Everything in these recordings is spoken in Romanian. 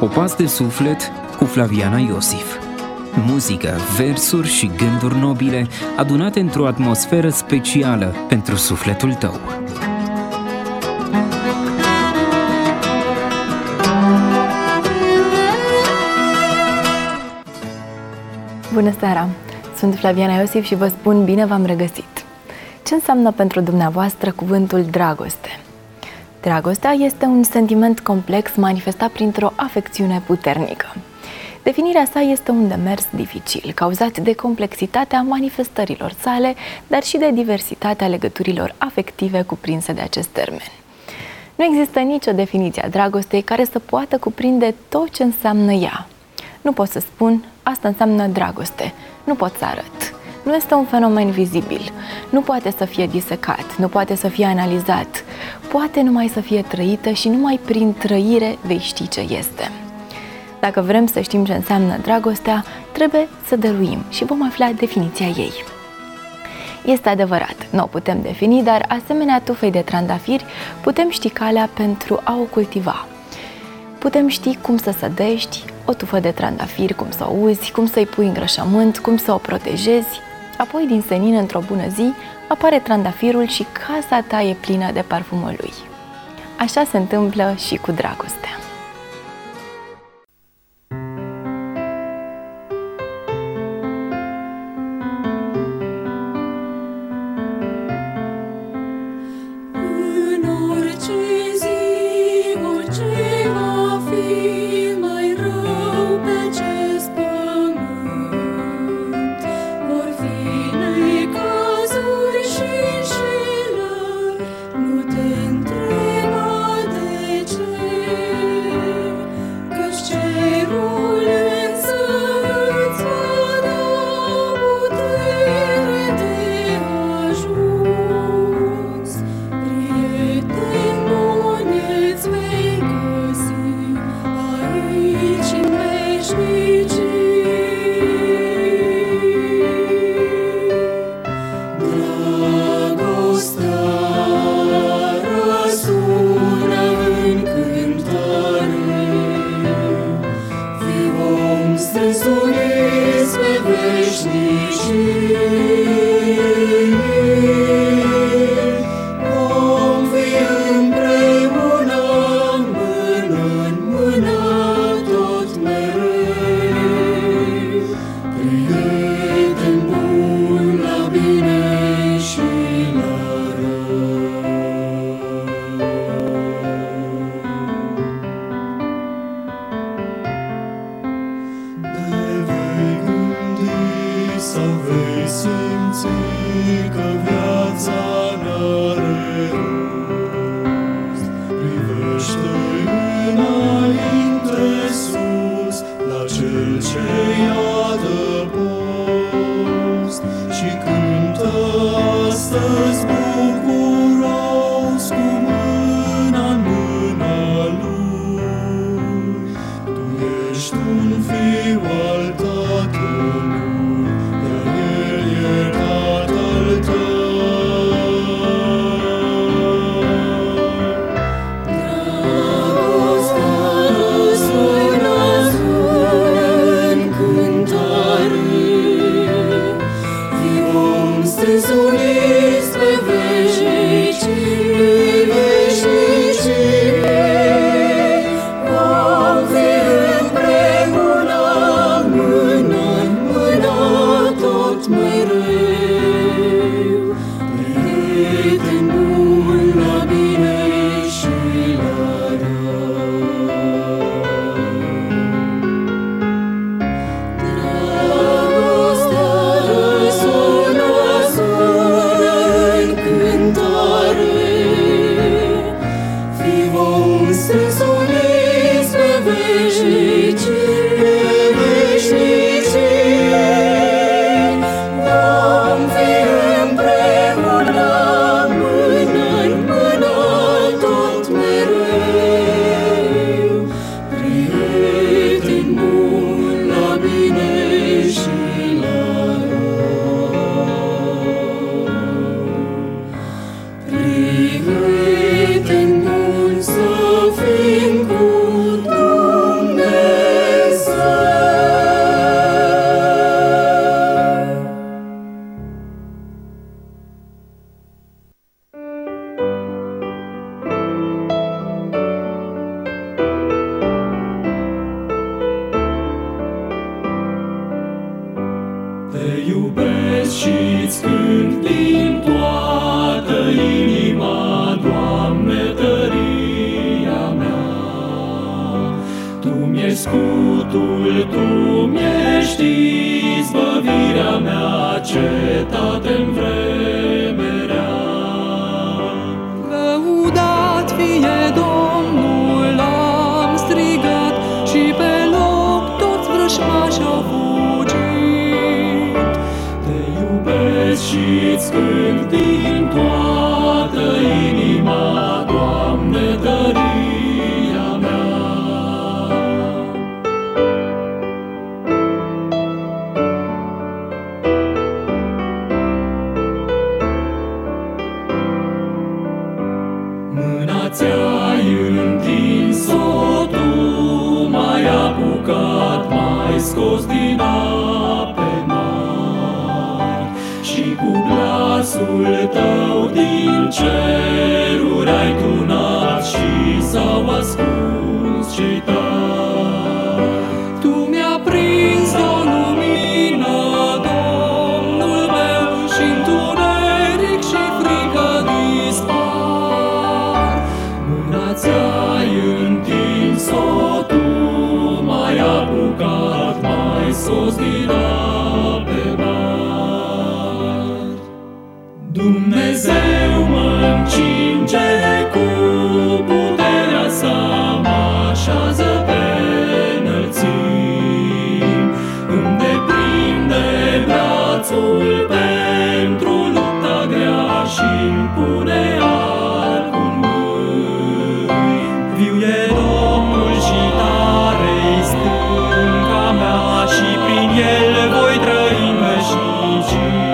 Popas de suflet cu Flaviana Iosif. Muzică, versuri și gânduri nobile adunate într-o atmosferă specială pentru sufletul tău. Bună seara! Sunt Flaviana Iosif și vă spun bine v-am regăsit. Ce înseamnă pentru dumneavoastră cuvântul dragoste? Dragostea este un sentiment complex manifestat printr-o afecțiune puternică. Definirea sa este un demers dificil, cauzat de complexitatea manifestărilor sale, dar și de diversitatea legăturilor afective cuprinse de acest termen. Nu există nicio definiție a dragostei care să poată cuprinde tot ce înseamnă ea. Nu pot să spun, asta înseamnă dragoste, nu pot să arăt. Nu este un fenomen vizibil, nu poate să fie disecat, nu poate să fie analizat, poate numai să fie trăită și numai prin trăire vei ști ce este. Dacă vrem să știm ce înseamnă dragostea, trebuie să dăruim și vom afla definiția ei. Este adevărat, nu o putem defini, dar asemenea tufei de trandafiri putem ști calea pentru a o cultiva. Putem ști cum să sădești o tufă de trandafiri, cum să o uzi, cum să-i pui îngrășământ, cum să o protejezi. Apoi, din senin, într-o bună zi, apare trandafirul și casa ta e plină de parfumul lui. Așa se întâmplă și cu dragostea. Prieten bun să fii scutul, Tu mi-ești izbăvirea mea, cetate-n vreme rea. Lăudat fie Domnul, am strigat și pe loc toți vrăjmași au fugit. Te iubesc și-ți cânt din toată inima, Doamne, tăria mea. Mâna ți-ai întins-o, Tu m-ai apucat, m-ai scos din ape mari și cu glasul Tău din ceruri ai tunat și s-au ascuns cei tari. Tu mi-a prins o lumină, Domnul meu, și întuneric și frică dispar. Mâna ți-ai întins-o, Tu m-ai apucat, m-ai scos din ape mari. Dumnezeu mă încinge cu puterea sa, mă așează pe înălțimi, îmi deprinde brațul pentru lupta grea și-mi pune arcul în mâini. Viu e Domnul și tare-i stânga mea, și prin El voi trăi în veșnicii.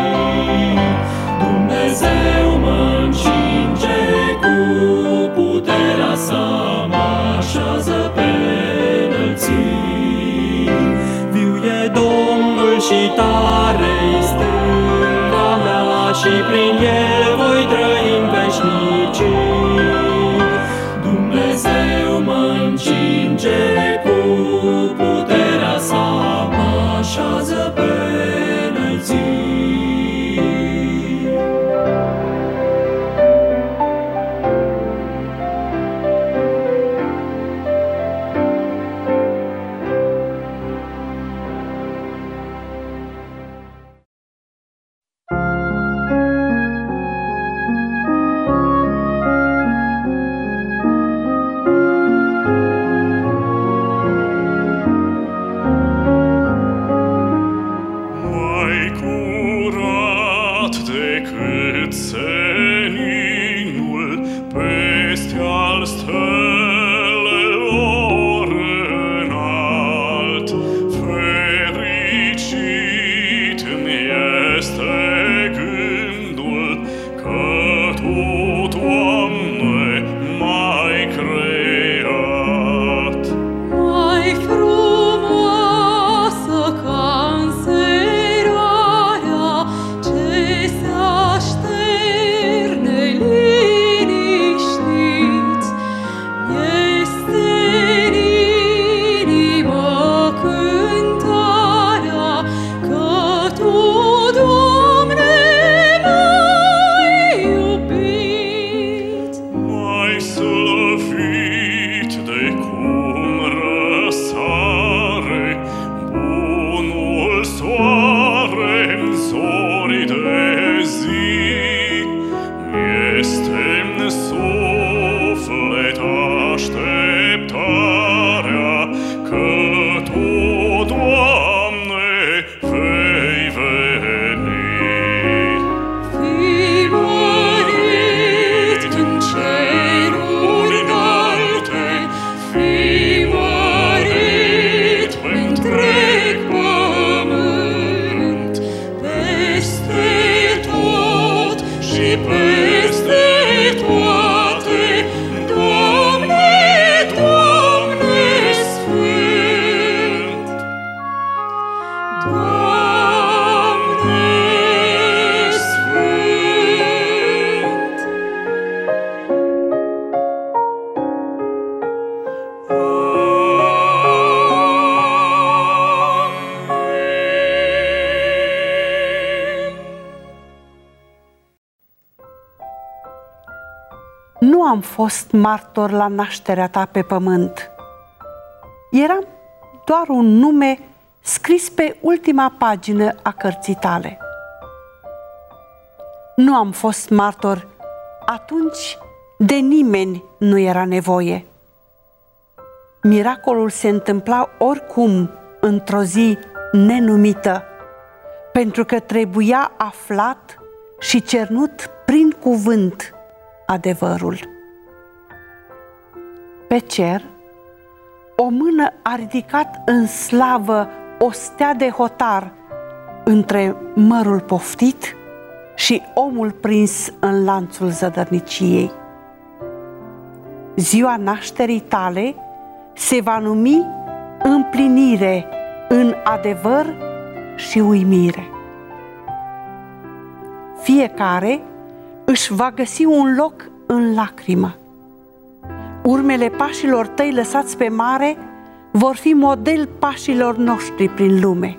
Dumnezeu mă încinge cu puterea sa, mă așează pe înălțimi. Viu e Domnul și tare-i stânga mea, și prin El voi trăi în veșnicii. Dumnezeu mă încinge cu puterea sa, mă așează pe înălțimi. Mai curat decât seninul peste al stelelor înalt, fericit-mi este gândul că Tu, Doamne, m-ai creat. Mai frumoasă ca înserarea ce se așterne liniștit, este în inimă cântarea că Tu, Doamne, m-ai iubit. Mai slăvit de cum răsare bunul soare în zori de zi, mi-este-n suflet așteptarea că Tu, Doamne, vei veni. Fii mărit în ceruri înalte, fii mărit pe întreg pământ, peste tot și peste toate, Doamne, Doamne Sfânt. Doamne Sfânt. Nu am fost martor la nașterea Ta pe pământ. Eram doar un nume scris pe ultima pagină a cărții tale. Nu am fost martor atunci, de nimeni nu era nevoie. Miracolul se întâmpla oricum într-o zi nenumită, pentru că trebuia aflat și cernut prin cuvânt adevărul. Pe cer, o mână a ridicat în slavă o stea de hotar între mărul poftit și omul prins în lanțul zădărniciei. Ziua nașterii tale se va numi împlinire în adevăr și uimire. Fiecare își va găsi un loc în lacrimă. Urmele pașilor tăi lăsați pe mare vor fi model pașilor noștri prin lume.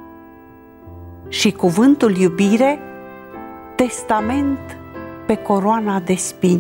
Și cuvântul iubire, testament pe coroana de spini.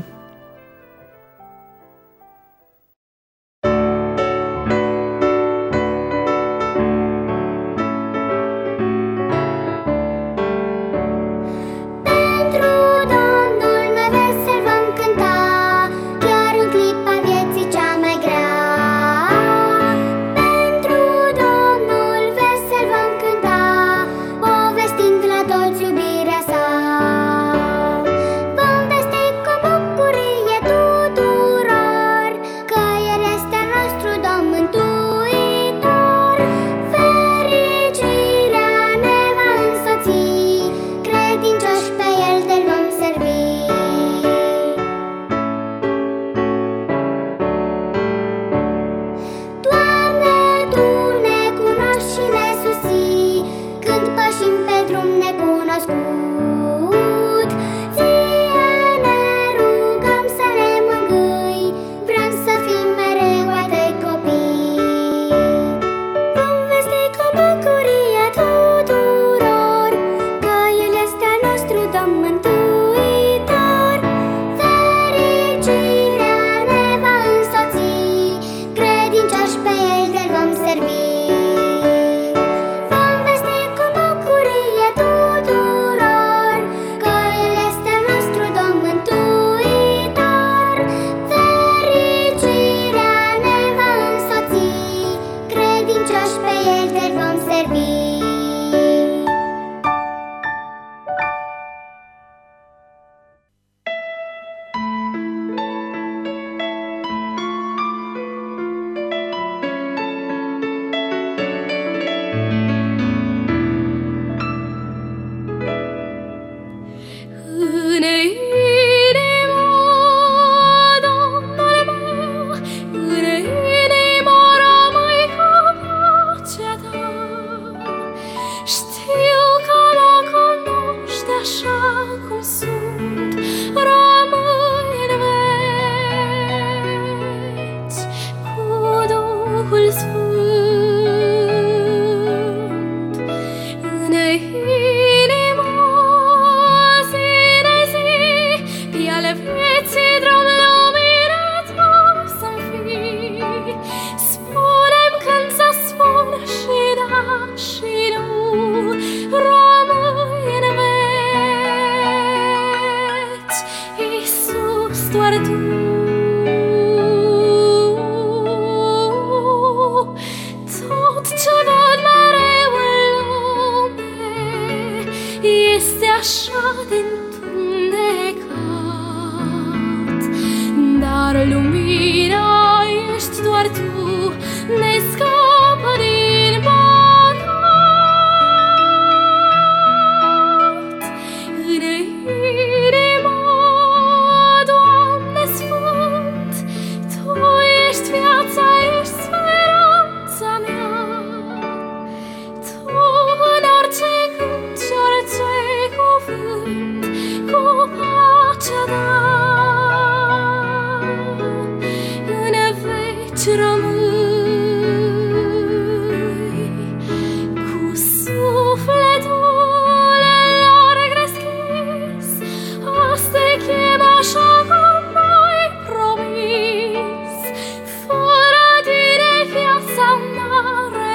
Fără tine viața n-are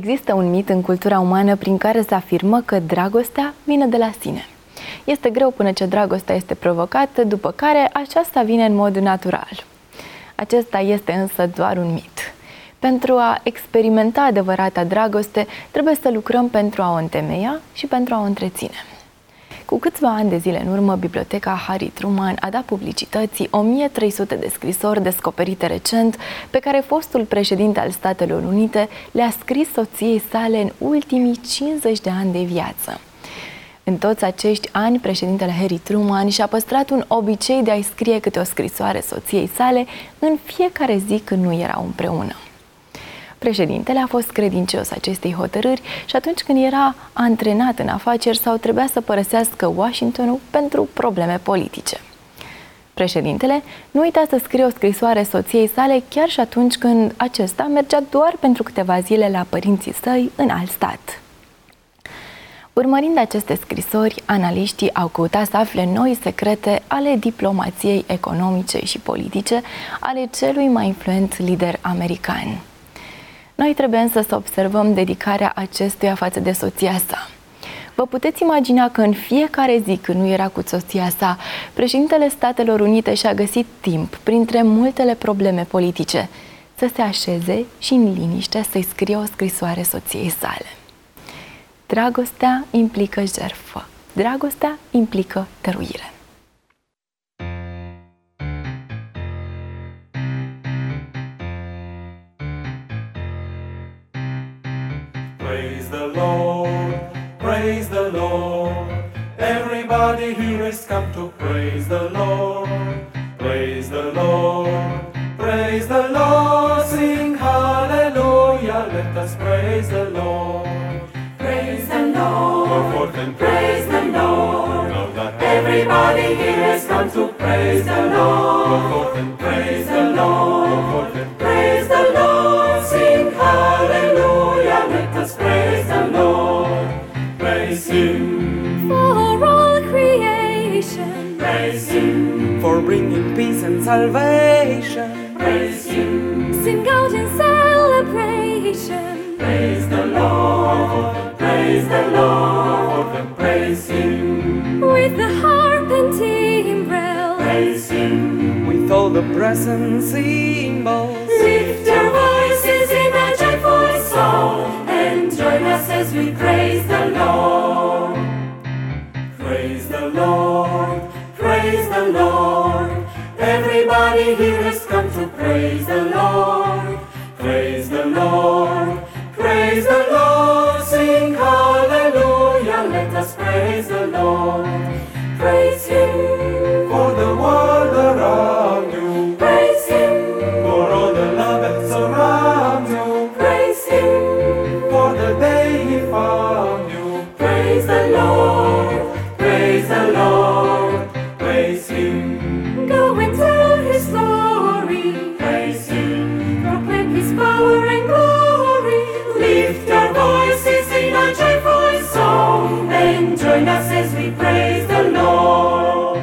Există un mit în cultura umană prin care se afirmă că dragostea vine de la sine. Este greu până ce dragostea este provocată, după care aceasta vine în mod natural. Acesta este însă doar un mit. Pentru a experimenta adevărata dragoste, trebuie să lucrăm pentru a o întemeia și pentru a o întreține. Cu câțiva ani de zile în urmă, Biblioteca Harry Truman a dat publicității 1300 de scrisori descoperite recent, pe care fostul președinte al Statelor Unite le-a scris soției sale în ultimii 50 de ani de viață. În toți acești ani, președintele Harry Truman și-a păstrat un obicei de a-i scrie câte o scrisoare soției sale în fiecare zi când nu erau împreună. Președintele a fost credincios acestei hotărâri și atunci când era antrenat în afaceri sau trebuia să părăsească Washingtonul pentru probleme politice. Președintele nu uita să scrie o scrisoare soției sale chiar și atunci când acesta mergea doar pentru câteva zile la părinții săi în alt stat. Urmărind aceste scrisori, analiștii au căutat să afle noi secrete ale diplomației economice și politice ale celui mai influent lider american. Noi trebuie însă să observăm dedicarea acestuia față de soția sa. Vă puteți imagina că în fiecare zi când nu era cu soția sa, președintele Statelor Unite și-a găsit timp, printre multele probleme politice, să se așeze și în liniște să-i scrie o scrisoare soției sale. Dragostea implică jertfă. Dragostea implică dăruire. Praise the Lord, praise the Lord. Everybody here has come to praise the Lord. Praise the Lord, praise the Lord. Sing hallelujah, let us praise the Lord. Praise the Lord, Go forth and praise the Lord. Know that Everybody here has come to praise the Go Lord. forth and Praise the Lord, Go forth and praise the Lord. Sing hallelujah, let us praise the Lord. praise Him. For all creation, Praise Him. For bringing peace and salvation. praise Him. Sing out in celebration. Praise the Lord. Praise the Lord. And praise Him. With the harp and timbrel, Praise Him. With all the present symbols. lift your voices in a joyful song and join us as we praise the Lord. Praise the Lord. Praise the Lord. Everybody here has come to praise the Lord. Praise the Lord. Praise the Lord. Sing hallelujah. Let us praise the Lord. Praise Him. For the world around you. Praise Him. For all the love that surrounds you. Praise Him. For the day He found you. Praise the Lord. Praise the Lord. Praise Him. Go and tell His glory. Praise Him. Proclaim His power and glory. Lift your voices in a joyful song and join us as we praise the Lord.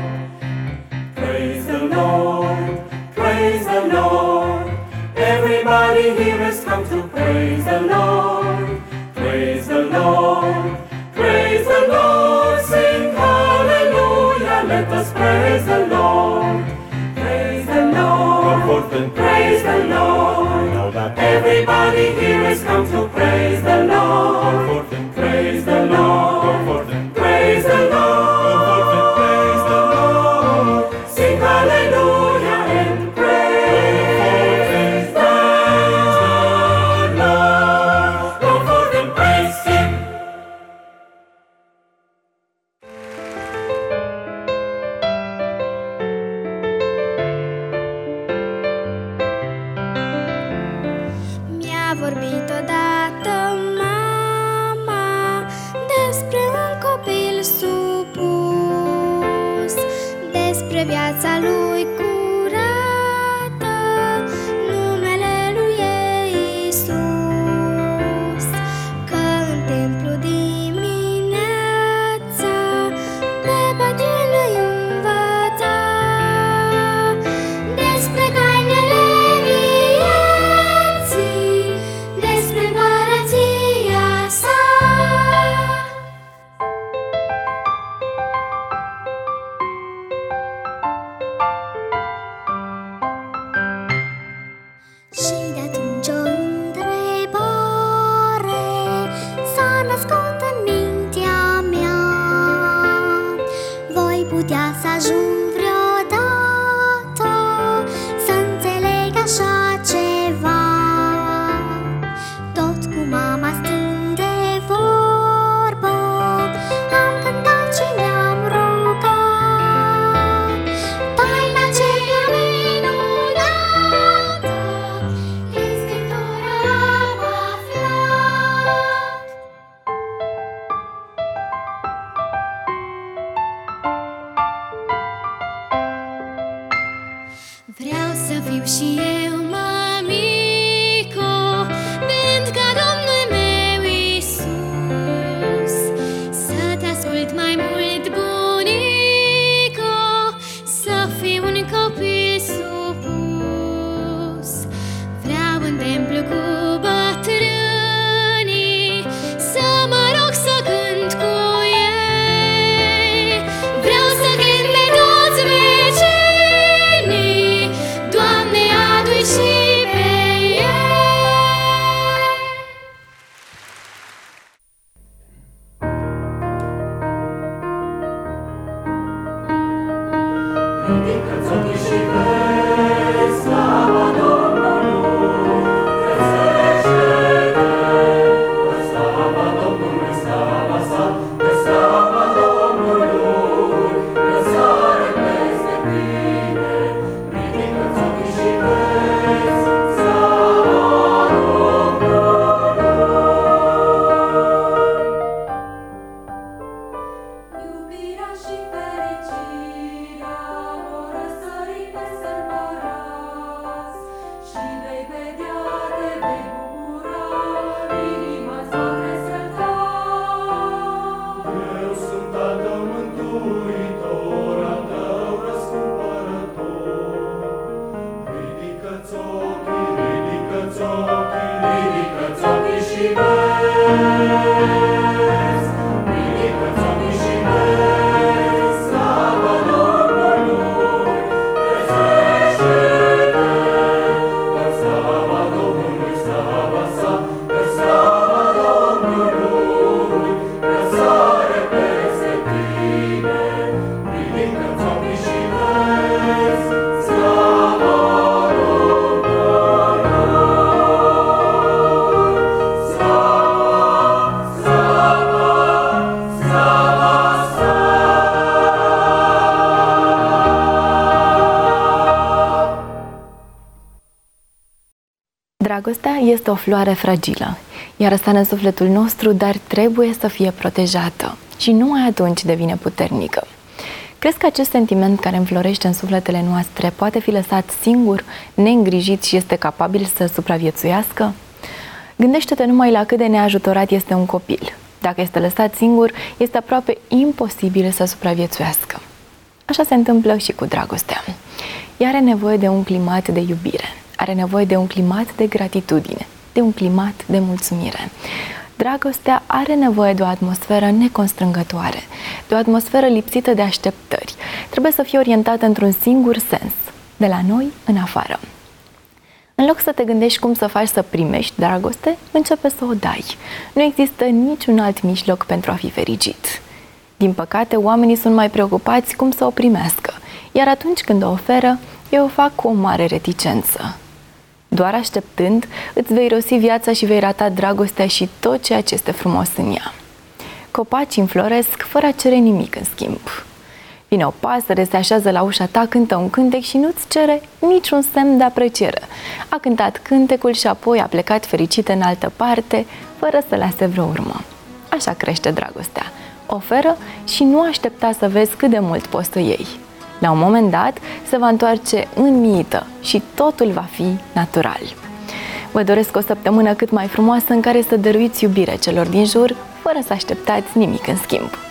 Praise the Lord. Praise the Lord. Everybody here has come to praise the Lord. Praise the Lord. Praise the Lord. Sing hallelujah. Let us praise the Lord. Praise the Go Lord. forth and Praise the Lord. Know that Everybody here has come to praise the Go Lord. forth and Praise the Go Lord. forth and Praise the Go forth and praise the Lord. Lord. Sing hallelujah and praise the Lord. Go forth and praise Him. Mi-a vorbit odată mama despre un copil supus, despre viața lui curată, numele lui e Iisus. Că în templu dimineața pe bătrân îi învăța despre tainele vieții, despre împărăția să fiu și eu mamico, vând ca Domnul meu Iisus, să te ascult mai mult, bunico, să fiu un copil supus. Vreau în templu cu bătrânii, să mă rog să cânt cu ei. Vreau să cânt pe toți vecinii, Doamne, adu-i și pe ei. Ridică-ți ochii și vezi slava Domnului, trezește-te, că slava Domnului, slava sa, că slava Domnului, răsare peste tine. Ridică-ți ochii și vezi slava Domnului. Iubirea și fericirea vor răsări peste împărați, și vei vedea, te vei bucura, inima-ți va tresălta. Eu sunt al tău mântuitor, al tău răscumpărător. Ridică-ți ochii, ridică-ți ochii, ridică-ți ochii și vezi. Ridică-ți ochii și vezi slava Domnului, trezește-te, că slava Domnului, slava sa, că slava Domnului, răsare peste tine. Ridică-ți ochii și vezi slava Domnului, Dragostea este o floare fragilă, ea răsare în sufletul nostru, dar trebuie să fie protejată și numai atunci devine puternică. Crezi că acest sentiment care înflorește în sufletele noastre poate fi lăsat singur, neîngrijit și este capabil să supraviețuiască? Gândește-te numai la cât de neajutorat este un copil. Dacă este lăsat singur, este aproape imposibil să supraviețuiască. Așa se întâmplă și cu dragostea. Ea are nevoie de un climat de iubire, are nevoie de un climat de gratitudine, de un climat de mulțumire. Dragostea are nevoie de o atmosferă neconstrângătoare, de o atmosferă lipsită de așteptări. Trebuie să fie orientată într-un singur sens, de la noi în afară. În loc să te gândești cum să faci să primești dragoste, începe să o dai. Nu există niciun alt mijloc pentru a fi fericit. Din păcate, oamenii sunt mai preocupați cum să o primească, iar atunci când o oferă, ei o fac cu o mare reticență. Doar așteptând, îți vei rosi viața și vei rata dragostea și tot ceea ce este frumos în ea. Copacii înfloresc fără a cere nimic în schimb. Vine o pasăre, se așează la ușa ta, cântă un cântec și nu-ți cere niciun semn de apreciere. A cântat cântecul și apoi a plecat fericită în altă parte, fără să lase vreo urmă. Așa crește dragostea. Oferă și nu aștepta să vezi cât de mult poți să iei. La un moment dat se va întoarce înmiită și totul va fi natural. Vă doresc o săptămână cât mai frumoasă în care să dăruiți iubire celor din jur, fără să așteptați nimic în schimb.